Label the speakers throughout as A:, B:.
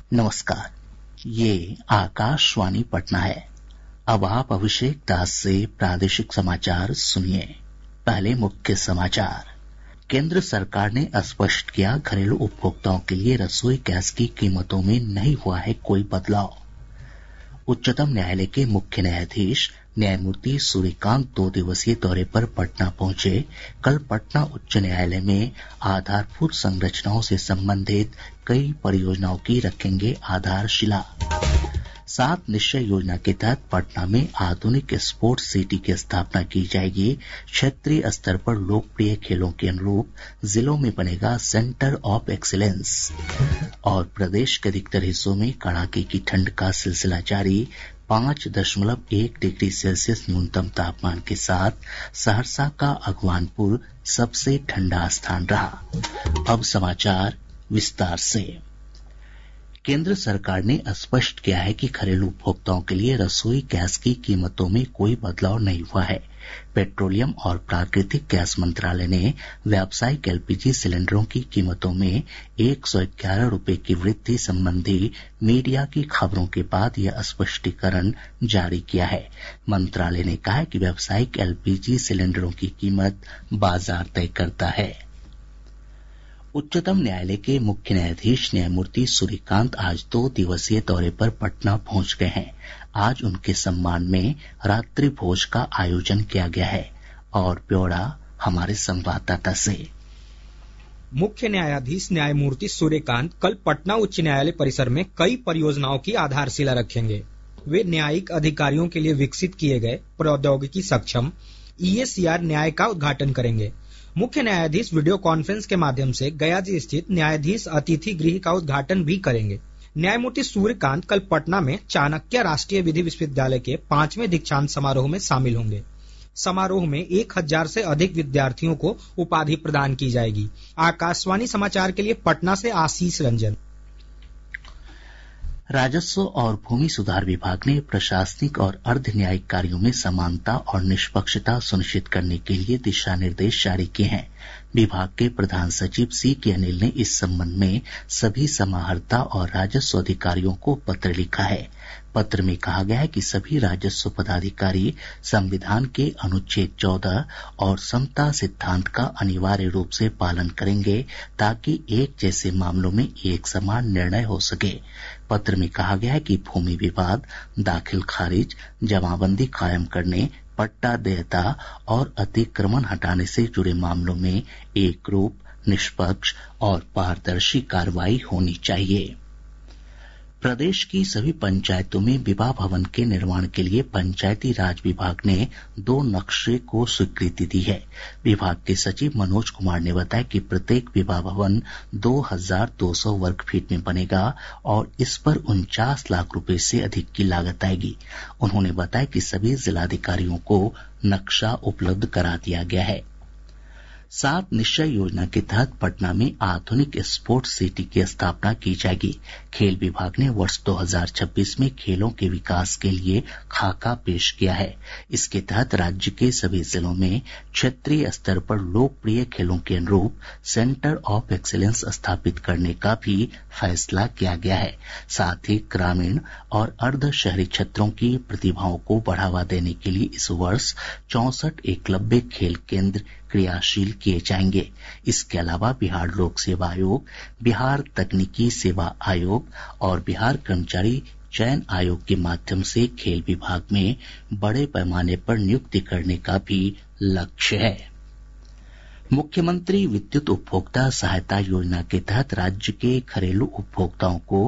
A: नमस्कार, ये आकाशवाणी पटना है। अब आप अभिषेक दास से प्रादेशिक समाचार सुनिए। पहले मुख्य समाचार। केंद्र सरकार ने स्पष्ट किया, घरेलू उपभोक्ताओं के लिए रसोई गैस की कीमतों में नहीं हुआ है कोई बदलाव। उच्चतम न्यायालय के मुख्य न्यायाधीश न्यायमूर्ति सूर्यकांत 2 दिवसीय दौरे पर पटना पहुंचे। कल पटना उच्च न्यायालय में आधारभूत संरचनाओं से संबंधित कई परियोजनाओं की रखेंगे आधारशिला। 7 निश्चय योजना के तहत पटना में आधुनिक स्पोर्ट्स सिटी की स्थापना की जाएगी। क्षेत्रीय स्तर पर लोकप्रिय खेलों के अनुरूप जिलों में बनेगा सेंटर ऑफ एक्सीलेंस। और प्रदेश के अधिकतर हिस्सों में कड़ाके की ठंड का सिलसिला जारी। 5.1 डिग्री सेल्सियस न्यूनतम तापमान के साथ सहरसा का अगवानपुर सबसे ठंडा स्थान रहा। अब समाचार विस्तार से। केंद्र सरकार ने स्पष्ट किया है कि घरेलू उपभोक्ताओं के लिए रसोई गैस की कीमतों में कोई बदलाव नहीं हुआ है। पेट्रोलियम और प्राकृतिक गैस मंत्रालय ने व्यावसायिक एलपीजी सिलेंडरों की कीमतों में 111 रुपये की वृद्धि संबंधी मीडिया की खबरों के बाद यह स्पष्टीकरण जारी किया है। मंत्रालय ने कहा है कि व्यावसायिक एलपीजी सिलेंडरों की कीमत बाजार तय करता है। उच्चतम न्यायालय के मुख्य न्यायाधीश न्यायमूर्ति सूर्यकांत आज 2 दिवसीय दौरे पर पटना पहुंच गए हैं। आज उनके सम्मान में रात्रि भोज का आयोजन किया गया है। और ब्यौरा हमारे संवाददाता से।
B: मुख्य न्यायाधीश न्यायमूर्ति सूर्यकांत कल पटना उच्च न्यायालय परिसर में कई परियोजनाओं की आधारशिला रखेंगे। वे न्यायिक अधिकारियों के लिए विकसित किए गए प्रौद्योगिकी सक्षम EACR न्याय का उद्घाटन करेंगे। मुख्य न्यायाधीश वीडियो कॉन्फ्रेंस के माध्यम से गया जी स्थित न्यायाधीश अतिथि गृह का उद्घाटन भी करेंगे। न्यायमूर्ति सूर्यकांत कल पटना में चाणक्य राष्ट्रीय विधि विश्वविद्यालय के 5वें दीक्षांत समारोह में शामिल होंगे। समारोह में 1000 से अधिक विद्यार्थियों को उपाधि प्रदान की जाएगी। आकाशवाणी समाचार के लिए पटना से आशीष रंजन।
A: राजस्व और भूमि सुधार विभाग ने प्रशासनिक और अर्ध न्यायिक कार्यों में समानता और निष्पक्षता सुनिश्चित करने के लिए दिशा निर्देश जारी किए हैं। विभाग के प्रधान सचिव C.K. अनिल ने इस संबंध में सभी समाहर्ता और राजस्व अधिकारियों को पत्र लिखा है। पत्र में कहा गया है कि सभी राजस्व पदाधिकारी संविधान के अनुच्छेद 14 और समता सिद्धांत का अनिवार्य रूप से पालन करेंगे ताकि एक जैसे मामलों में एक समान निर्णय हो सके। पत्र में कहा गया है कि भूमि विवाद, दाखिल खारिज, जमाबंदी कायम करने, पट्टा देयता और अतिक्रमण हटाने से जुड़े मामलों में एक रूप, निष्पक्ष और पारदर्शी कार्रवाई होनी चाहिए। प्रदेश की सभी पंचायतों में विवाह भवन के निर्माण के लिए पंचायती राज विभाग ने 2 नक्शे को स्वीकृति दी है। विभाग के सचिव मनोज कुमार ने बताया कि प्रत्येक विवाह भवन 2200 वर्ग फीट में बनेगा और इस पर 49 लाख रुपए से अधिक की लागत आएगी। उन्होंने बताया कि सभी जिलाधिकारियों को नक्शा उपलब्ध करा दिया गया है। 7 निश्चय योजना के तहत पटना में आधुनिक स्पोर्ट्स सिटी की स्थापना की जाएगी। खेल विभाग ने वर्ष 2026 में खेलों के विकास के लिए खाका पेश किया है। इसके तहत राज्य के सभी जिलों में क्षेत्रीय स्तर पर लोकप्रिय खेलों के अनुरूप सेंटर ऑफ एक्सीलेंस स्थापित करने का भी फैसला किया गया है। साथ ही ग्रामीण और अर्ध शहरी क्षेत्रों की प्रतिभाओं को बढ़ावा देने के लिए इस वर्ष 64 एकलव्य खेल केंद्र क्रियाशील किए जाएंगे। इसके अलावा बिहार लोक सेवा आयोग, बिहार तकनीकी सेवा आयोग और बिहार कर्मचारी चयन आयोग के माध्यम से खेल विभाग में बड़े पैमाने पर नियुक्ति करने का भी लक्ष्य है। मुख्यमंत्री विद्युत उपभोक्ता सहायता योजना के तहत राज्य के घरेलू उपभोक्ताओं को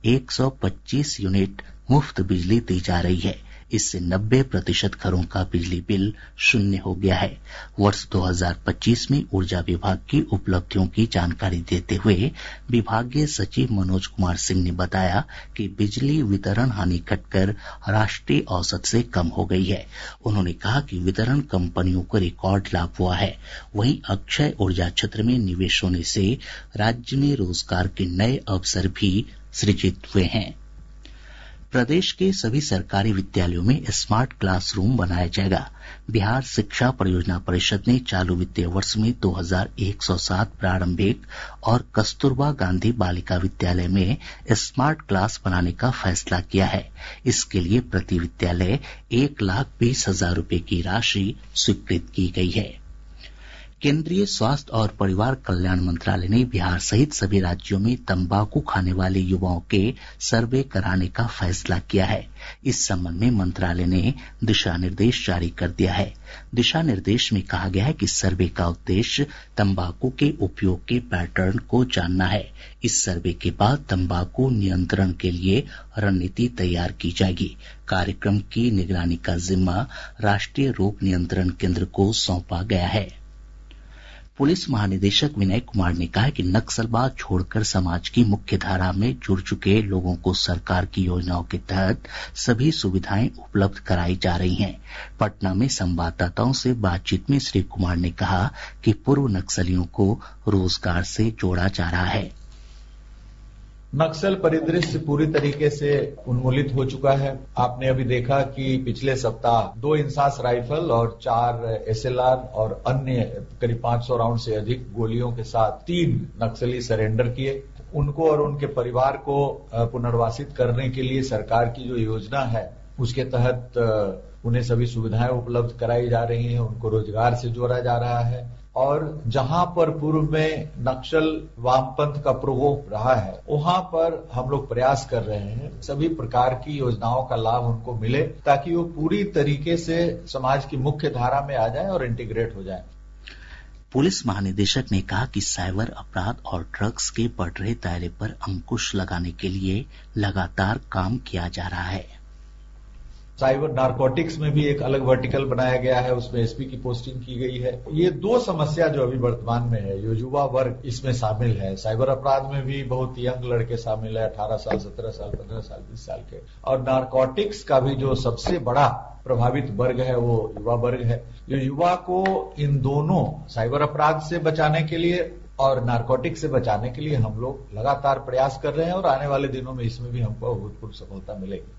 A: 125 यूनिट मुफ्त बिजली दी जा रही है। इससे 90% घरों का बिजली बिल शून्य हो गया है। वर्ष 2025 में ऊर्जा विभाग की उपलब्धियों की जानकारी देते हुए विभागीय सचिव मनोज कुमार सिंह ने बताया कि बिजली वितरण हानि घटकर राष्ट्रीय औसत से कम हो गई है। उन्होंने कहा कि वितरण कंपनियों को रिकॉर्ड लाभ हुआ है। वहीं अक्षय ऊर्जा क्षेत्र में निवेश होने से राज्य में रोजगार के नए अवसर भी सृजित हुए हैं। प्रदेश के सभी सरकारी विद्यालयों में स्मार्ट क्लासरूम बनाया जाएगा। बिहार शिक्षा परियोजना परिषद ने चालू वित्तीय वर्ष में 2107 प्रारंभिक और कस्तूरबा गांधी बालिका विद्यालय में स्मार्ट क्लास बनाने का फैसला किया है। इसके लिए प्रति विद्यालय 1,20,000 रुपए की राशि स्वीकृत की गई है। केंद्रीय स्वास्थ्य और परिवार कल्याण मंत्रालय ने बिहार सहित सभी राज्यों में तंबाकू खाने वाले युवाओं के सर्वे कराने का फैसला किया है। इस संबंध में मंत्रालय ने दिशा निर्देश जारी कर दिया है। दिशा निर्देश में कहा गया है कि सर्वे का उद्देश्य तंबाकू के उपयोग के पैटर्न को जानना है। इस सर्वे के बाद तंबाकू नियंत्रण के लिए रणनीति तैयार की जाएगी। कार्यक्रम की निगरानी का जिम्मा राष्ट्रीय रोग नियंत्रण केंद्र को सौंपा गया है। पुलिस महानिदेशक विनय कुमार ने कहा है कि नक्सलवाद छोड़कर समाज की मुख्य धारा में जुड़ चुके लोगों को सरकार की योजनाओं के तहत सभी सुविधाएं उपलब्ध कराई जा रही हैं। पटना में संवाददाताओं से बातचीत में श्री कुमार ने कहा कि पूर्व नक्सलियों को रोजगार से जोड़ा जा रहा है।
C: नक्सल परिदृश्य पूरी तरीके से उन्मूलित हो चुका है। आपने अभी देखा कि पिछले सप्ताह 2 इंसास राइफल और 4 SLR और अन्य करीब 500 राउंड से अधिक गोलियों के साथ 3 नक्सली सरेंडर किए। उनको और उनके परिवार को पुनर्वासित करने के लिए सरकार की जो योजना है उसके तहत उन्हें सभी सुविधाएं उपलब्ध कराई जा रही हैं, उनको रोजगार से जोड़ा जा रहा है। और जहां पर पूर्व में नक्सल वामपंथ का प्रकोप रहा है वहां पर हम लोग प्रयास कर रहे हैं सभी प्रकार की योजनाओं का लाभ उनको मिले ताकि वो पूरी तरीके से समाज की मुख्य धारा में आ जाए और इंटीग्रेट हो जाए।
A: पुलिस महानिदेशक ने कहा कि साइबर अपराध और ड्रग्स के बढ़ रहे दायरे पर अंकुश लगाने के लिए लगातार काम किया जा रहा है।
C: साइबर नारकोटिक्स में भी एक अलग वर्टिकल बनाया गया है, उसमें एसपी की पोस्टिंग की गई है। ये 2 समस्या जो अभी वर्तमान में है, जो युवा वर्ग इसमें शामिल है। साइबर अपराध में भी बहुत यंग लड़के शामिल है, 18 साल, 17 साल, 15 साल, 20 साल के। और नारकोटिक्स का भी जो सबसे बड़ा प्रभावित वर्ग है वो युवा वर्ग है। जो युवा को इन दोनों साइबर अपराध से बचाने के लिए और नारकोटिक्स से बचाने के लिए हम लोग लगातार प्रयास कर रहे हैं और आने वाले दिनों में इसमें भी हमको अभूतपूर्व सफलता मिलेगी।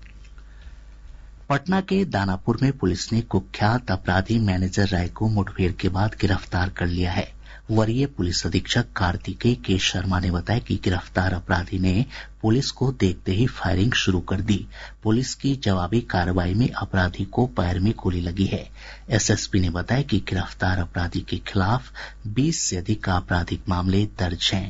A: पटना के दानापुर में पुलिस ने कुख्यात अपराधी मैनेजर राय को मुठभेड़ के बाद गिरफ्तार कर लिया है। वरीय पुलिस अधीक्षक कार्तिकेय के शर्मा ने बताया कि गिरफ्तार अपराधी ने पुलिस को देखते ही फायरिंग शुरू कर दी। पुलिस की जवाबी कार्रवाई में अपराधी को पैर में गोली लगी है। एसएसपी ने बताया कि गिरफ्तार अपराधी के खिलाफ 20 से अधिक आपराधिक मामले दर्ज हैं।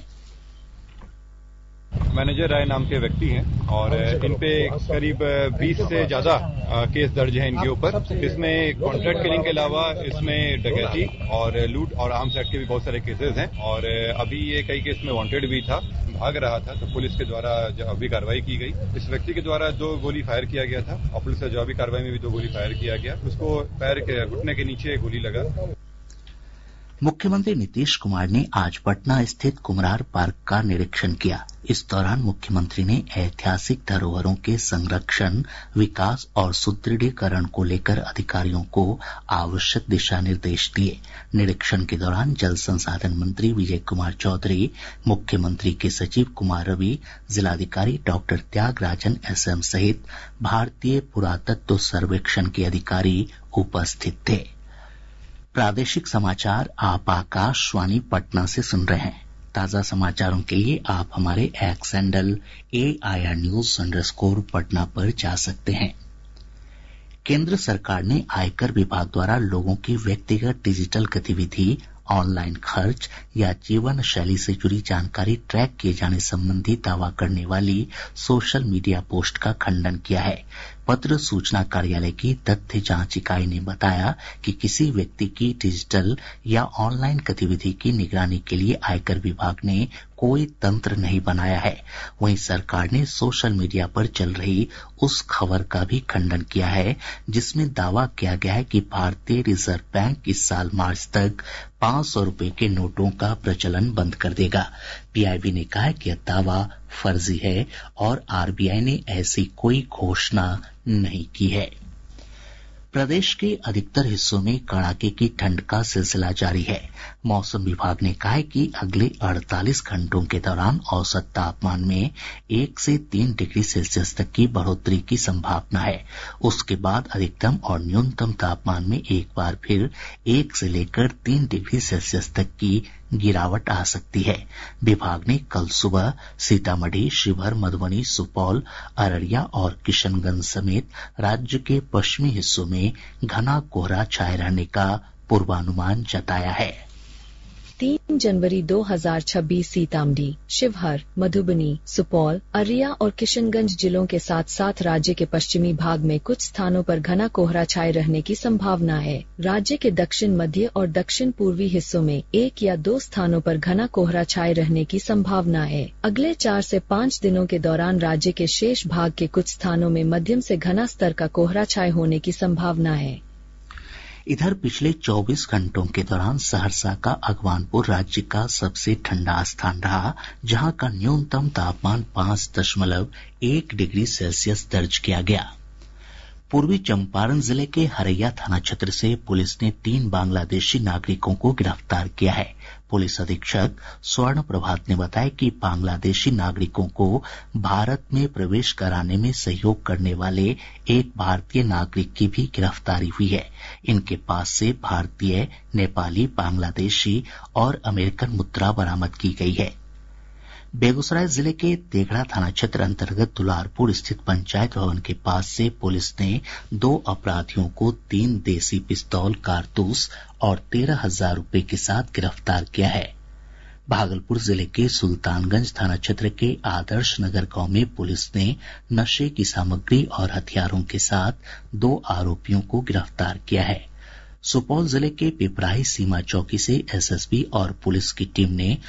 D: मैनेजर राय नाम के व्यक्ति हैं और इन पे करीब 20 से ज्यादा केस दर्ज हैं इनके ऊपर। इसमें कॉन्ट्रैक्ट किलिंग के अलावा इसमें डकैती और लूट और आर्म्स एक्ट के भी बहुत सारे केसेस हैं और अभी ये कई केस में वांटेड भी था, भाग रहा था, तो पुलिस के द्वारा जवाबी कार्रवाई की गई। इस व्यक्ति के द्वारा 2 गोली फायर किया गया था और पुलिस से जवाबी कार्रवाई में भी 2 गोली फायर किया गया। उसको पैर के घुटने के नीचे गोली लगा।
A: मुख्यमंत्री नीतीश कुमार ने आज पटना स्थित कुम्हरार पार्क का निरीक्षण किया। इस दौरान मुख्यमंत्री ने ऐतिहासिक धरोहरों के संरक्षण, विकास और सुदृढ़ीकरण को लेकर अधिकारियों को आवश्यक दिशा निर्देश दिए। निरीक्षण के दौरान जल संसाधन मंत्री विजय कुमार चौधरी, मुख्यमंत्री के सचिव कुमार रवि, जिलाधिकारी डॉक्टर त्यागराजन SM सहित भारतीय पुरातत्व सर्वेक्षण के अधिकारी उपस्थित थे। प्रादेशिक समाचार आप आकाशवाणी पटना से सुन रहे हैं। ताजा समाचारों के लिए आप हमारे एक्स हैंडल AIR News _ पर जा सकते हैं। केंद्र सरकार ने आयकर विभाग द्वारा लोगों की व्यक्तिगत डिजिटल गतिविधि, ऑनलाइन खर्च या जीवन शैली से जुड़ी जानकारी ट्रैक किए जाने संबंधी दावा करने वाली सोशल मीडिया पोस्ट का खंडन किया है। पत्र सूचना कार्यालय की तथ्य जांच इकाई ने बताया कि किसी व्यक्ति की डिजिटल या ऑनलाइन गतिविधि की निगरानी के लिए आयकर विभाग ने कोई तंत्र नहीं बनाया है। वहीं सरकार ने सोशल मीडिया पर चल रही उस खबर का भी खंडन किया है जिसमें दावा किया गया है कि भारतीय रिजर्व बैंक इस साल मार्च तक 500 रुपए के नोटों का प्रचलन बंद कर देगा। PIB ने कहा है कि यह दावा फर्जी है और RBI ने ऐसी कोई घोषणा नहीं की है। प्रदेश के अधिकतर हिस्सों में कड़ाके की ठंड का सिलसिला जारी है। मौसम विभाग ने कहा है कि अगले 48 घंटों के दौरान औसत तापमान में 1 से 3 डिग्री सेल्सियस तक की बढ़ोतरी की संभावना है। उसके बाद अधिकतम और न्यूनतम तापमान में एक बार फिर 1 से लेकर 3 डिग्री सेल्सियस तक की गिरावट आ सकती है। विभाग ने कल सुबह सीतामढ़ी, शिवहर, मधुबनी, सुपौल, अररिया और किशनगंज समेत राज्य के पश्चिमी हिस्सों में घना कोहरा छाये रहने का पूर्वानुमान जताया है।
E: 3 जनवरी 2026 सीतामढ़ी, शिवहर, मधुबनी, सुपौल, अररिया और किशनगंज जिलों के साथ साथ राज्य के पश्चिमी भाग में कुछ स्थानों पर घना कोहरा छाये रहने की संभावना है। राज्य के दक्षिण मध्य और दक्षिण पूर्वी हिस्सों में 1 या 2 स्थानों पर घना कोहरा छाये रहने की संभावना है। अगले 4 से 5 दिनों के दौरान राज्य के शेष भाग के कुछ स्थानों में मध्यम से घना स्तर का कोहरा छाये होने की संभावना है।
A: इधर पिछले 24 घंटों के दौरान सहरसा का अगवानपुर राज्य का सबसे ठंडा स्थान रहा, जहां का न्यूनतम तापमान 5.1 डिग्री सेल्सियस दर्ज किया गया। पूर्वी चंपारण जिले के हरैया थाना क्षेत्र से पुलिस ने 3 बांग्लादेशी नागरिकों को गिरफ्तार किया है। पुलिस अधीक्षक स्वर्ण प्रभात ने बताया कि बांग्लादेशी नागरिकों को भारत में प्रवेश कराने में सहयोग करने वाले एक भारतीय नागरिक की भी गिरफ्तारी हुई है। इनके पास से भारतीय, नेपाली, बांग्लादेशी और अमेरिकन मुद्रा बरामद की गई है। बेगूसराय जिले के तेघड़ा थाना क्षेत्र अंतर्गत दुलारपुर स्थित पंचायत भवन के पास से पुलिस ने 2 अपराधियों को 3 देसी पिस्तौल, कारतूस और 13,000 रुपए के साथ गिरफ्तार किया है। भागलपुर जिले के सुल्तानगंज थाना क्षेत्र के आदर्श नगर गांव में पुलिस ने नशे की सामग्री और हथियारों के साथ 2 आरोपियों को गिरफ्तार किया है। सुपौल जिले के पिपराही सीमा चौकी से एसएसबी और पुलिस की टीम ने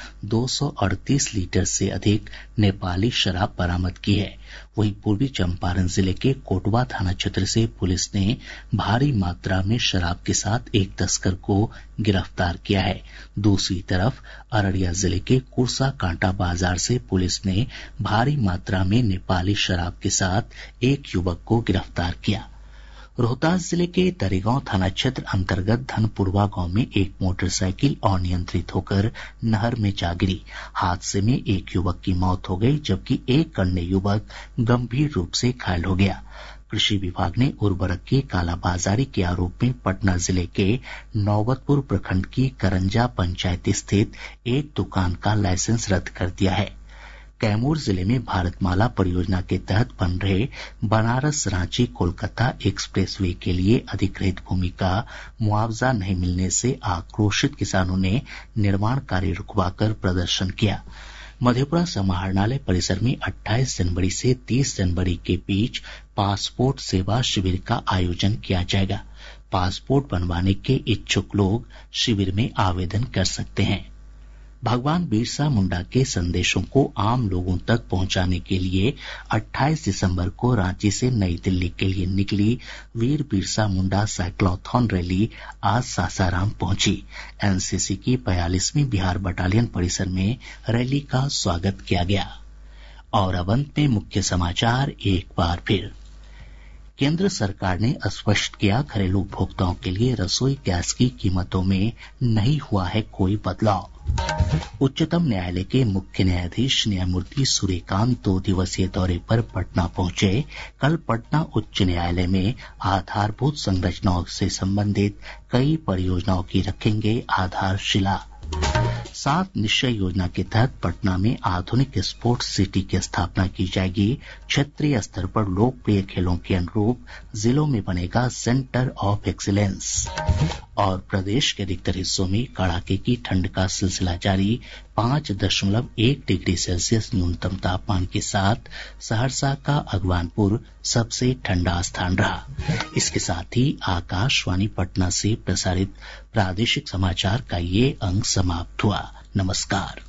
A: 238 लीटर से अधिक नेपाली शराब बरामद की है। वहीं पूर्वी चंपारण जिले के कोटवा थाना क्षेत्र से पुलिस ने भारी मात्रा में शराब के साथ एक तस्कर को गिरफ्तार किया है। दूसरी तरफ अररिया जिले के कुरसा कांटा बाजार से पुलिस ने भारी मात्रा में नेपाली शराब के साथ एक युवक को गिरफ्तार किया। रोहतास जिले के तरेगांव थाना क्षेत्र अंतर्गत धनपुरवा गांव में एक मोटरसाइकिल अनियंत्रित होकर नहर में जा गिरी। हादसे में एक युवक की मौत हो गई, जबकि एक अन्य युवक गंभीर रूप से घायल हो गया। कृषि विभाग ने उर्वरक की कालाबाजारी के आरोप में पटना जिले के नौबतपुर प्रखंड की करंजा पंचायत स्थित एक दुकान का लाइसेंस रद्द कर दिया है। कैमूर जिले में भारतमाला परियोजना के तहत बन रहे बनारस रांची कोलकाता एक्सप्रेसवे के लिए अधिग्रहित भूमि का मुआवजा नहीं मिलने से आक्रोशित किसानों ने निर्माण कार्य रुकवाकर प्रदर्शन किया। मधेपुरा समाहरणालय परिसर में 28 जनवरी से 30 जनवरी के बीच पासपोर्ट सेवा शिविर का आयोजन किया जाएगा। पासपोर्ट बनवाने के इच्छुक लोग शिविर में आवेदन कर सकते हैं। भगवान बिरसा मुंडा के संदेशों को आम लोगों तक पहुंचाने के लिए 28 दिसंबर को रांची से नई दिल्ली के लिए निकली वीर बिरसा मुंडा साइक्लोथॉन रैली आज सासाराम पहुंची। एनसीसी की 45वीं बिहार बटालियन परिसर में रैली का स्वागत किया गया। और अब अंत में मुख्य समाचार एक बार फिर। केंद्र सरकार ने स्पष्ट किया, घरेलू उपभोक्ताओं के लिए रसोई गैस की कीमतों में नहीं हुआ है कोई बदलाव। उच्चतम न्यायालय के मुख्य न्यायाधीश न्यायमूर्ति सूर्यकांत 2 दिवसीय दौरे पर पटना पहुंचे। कल पटना उच्च न्यायालय में आधारभूत संरचनाओं से संबंधित कई परियोजनाओं की रखेंगे आधारशिला। 7 निश्चय योजना के तहत पटना में आधुनिक स्पोर्ट्स सिटी की स्थापना की जाएगी। क्षेत्रीय स्तर पर लोकप्रिय खेलों के अनुरूप जिलों में बनेगा सेंटर ऑफ एक्सीलेंस। और प्रदेश के अधिकतर हिस्सों में कड़ाके की ठंड का सिलसिला जारी। 5.1 डिग्री सेल्सियस न्यूनतम तापमान के साथ सहरसा का अगवानपुर सबसे ठंडा स्थान रहा। इसके साथ ही आकाशवाणी पटना से प्रसारित प्रादेशिक समाचार का ये अंक समाप्त हुआ। नमस्कार।